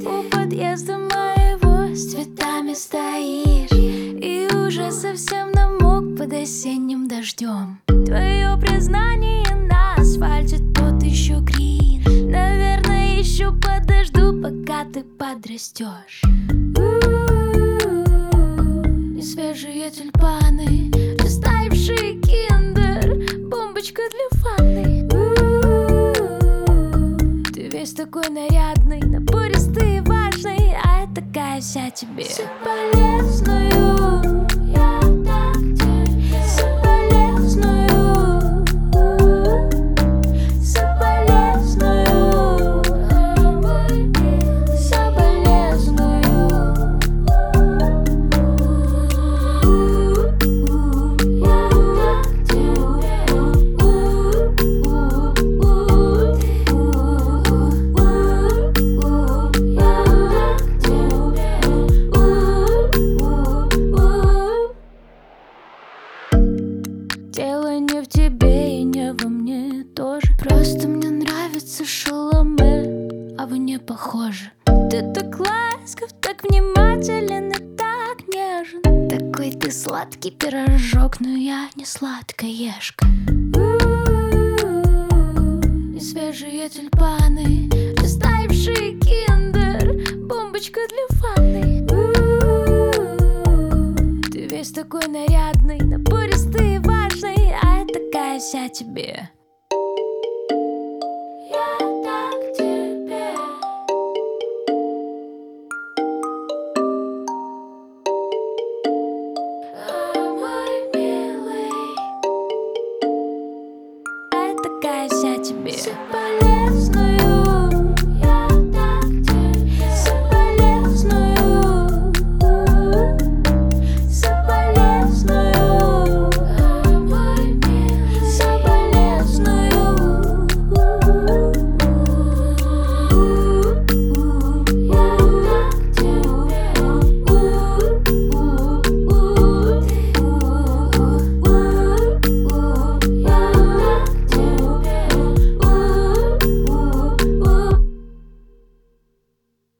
У подъезда моего с цветами стоишь, и уже совсем намок под осенним дождем. Твое признание на асфальте тот еще грин. Наверное, еще подожду, пока ты подрастешь. Несвежие тюльпаны, растаявший киндер, бомбочка для ванны. Ты весь такой нарядный, напористый и важный, а я такая вся тебе. Соболезную, я так тебе соболезную, соболезную, соболезную. Я так дело не в тебе и не во мне тоже. Просто мне нравится Шаломе, а вы не похожи. Ты так ласков, так внимателен и так нежен. Такой ты сладкий пирожок, но я не сладкоежка. Несвежие тюльпаны, растаявший киндер, бомбочка для ванны. Ты весь такой нарядный, напористый и важный, а я такая вся тебе.